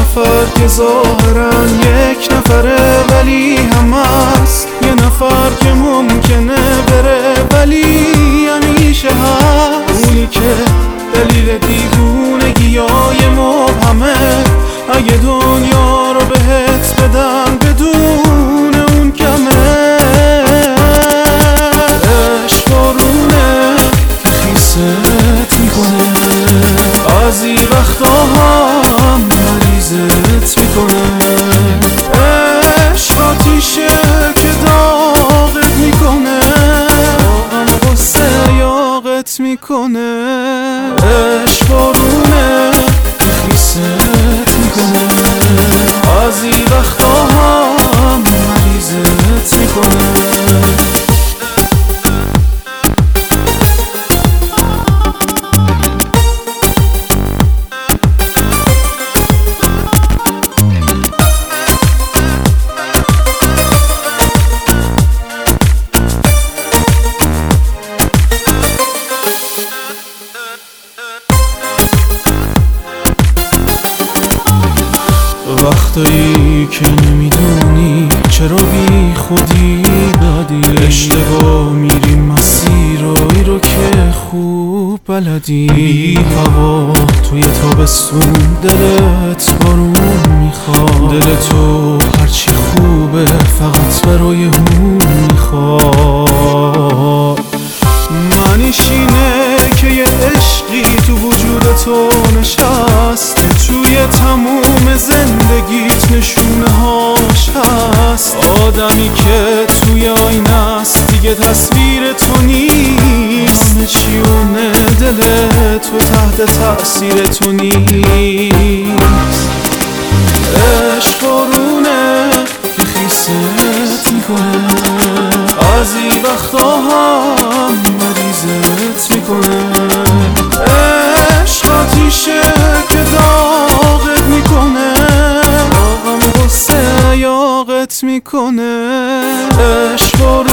نفر که ظاهرن یک نفره ولی هم هست، یه نفر که ممکنه بره ولی همیشه هست. اونی که دلیل دیوونگیای مبهمه، اگه دنیا رو بهت بدم بدون اون کمه. عشق بارونه که خیست میکنه، بعضی وقتا هم مریضت میکنه. عشق آتیشه که داغت میکنه، هم غصه یاغت میکنه. عشق بارونه که خیست میکنه، بعضی وقتا هم مریضت میکنه. وقتایی که نمیدونی چرا بی خودی بدی، اشتباه میری مسیرایی رو که خوب بلدی. بی هوا توی تابستون دلت بارون میخواد، دل تو هرچی خوبه فقط برای اون میخواد. معنیش اینه که یه عشقی تو وجود تو نشسته، توی تموم زندگیت نشونه هاش هست. آدمی که توی آینه است دیگه تصویر تو نیست، همه چیونه دل تو تحت تأثیر تو نیست. عشق بارونه که خیست میکنه، بعضی وقتا هم مریضت میکنه. عشق آتیشه که داغت میکنه، هم غصه یاغت میکنه. عشق